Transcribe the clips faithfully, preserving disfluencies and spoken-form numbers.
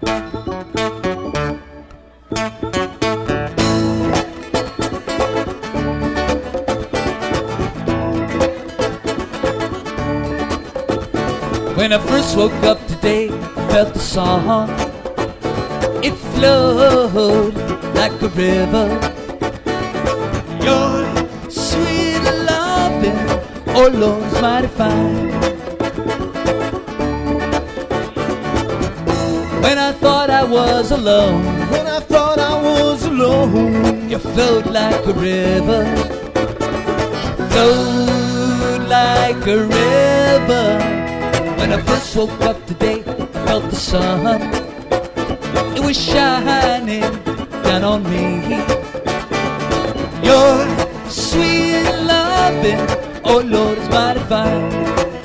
When I first woke up today, I felt the song. It flowed like a river. Your sweet loving, oh Lord, is mighty fine. When I thought I was alone, when I thought I was alone, you flowed like a river, flowed like a river. When I first woke up today, I felt the sun. It was shining down on me. Your sweet loving, oh Lord, is mighty fine.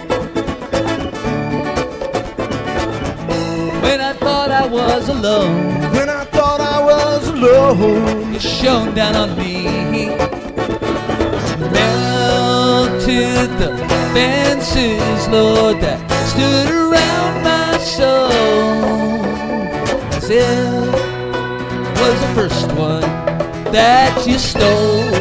When I thought I was alone, when I thought I was alone, you shone down on me. Melted the fences, Lord, that stood around my soul, as if it was the first one that you stole.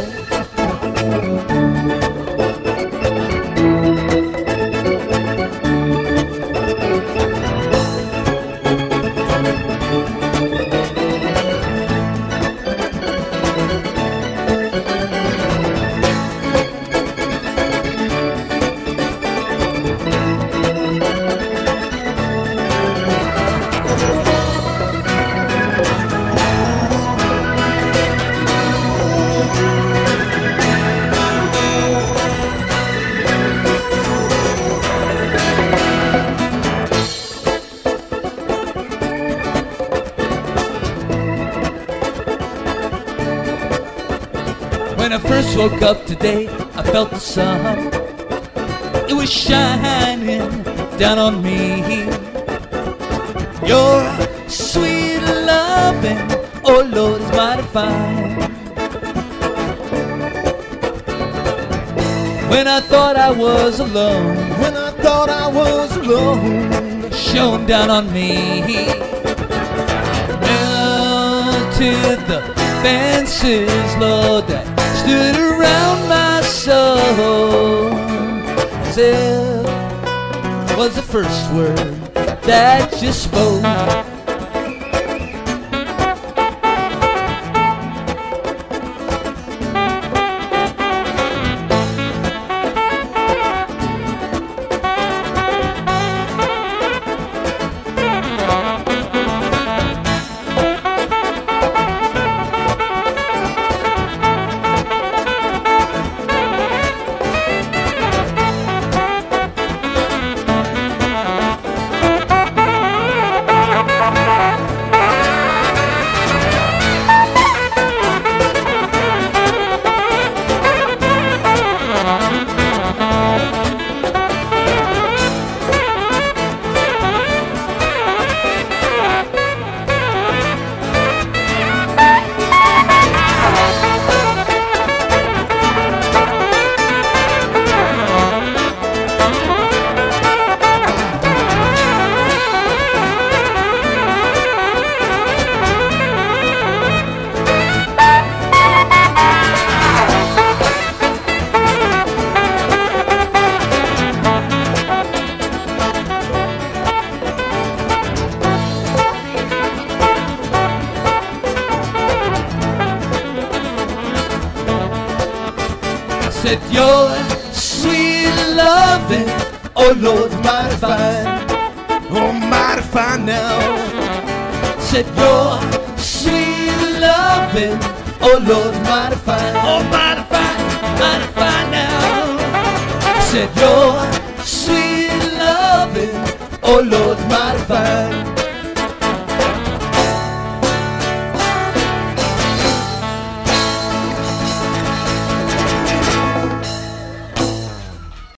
When I first woke up today, I felt the sun. It was shining down on me. Your sweet loving, oh Lord, is mighty fine. When I thought I was alone, when I thought I was alone, it shone down on me. Melted the fences, Lord, that stood around my soul, as if it was the first word that you spoke. Said your sweet loving, oh Lord, mighty fine, oh mighty fine now. Said your sweet loving, oh Lord, mighty fine, oh mighty fine, mighty fine now. Said your sweet loving, oh Lord, mighty fine.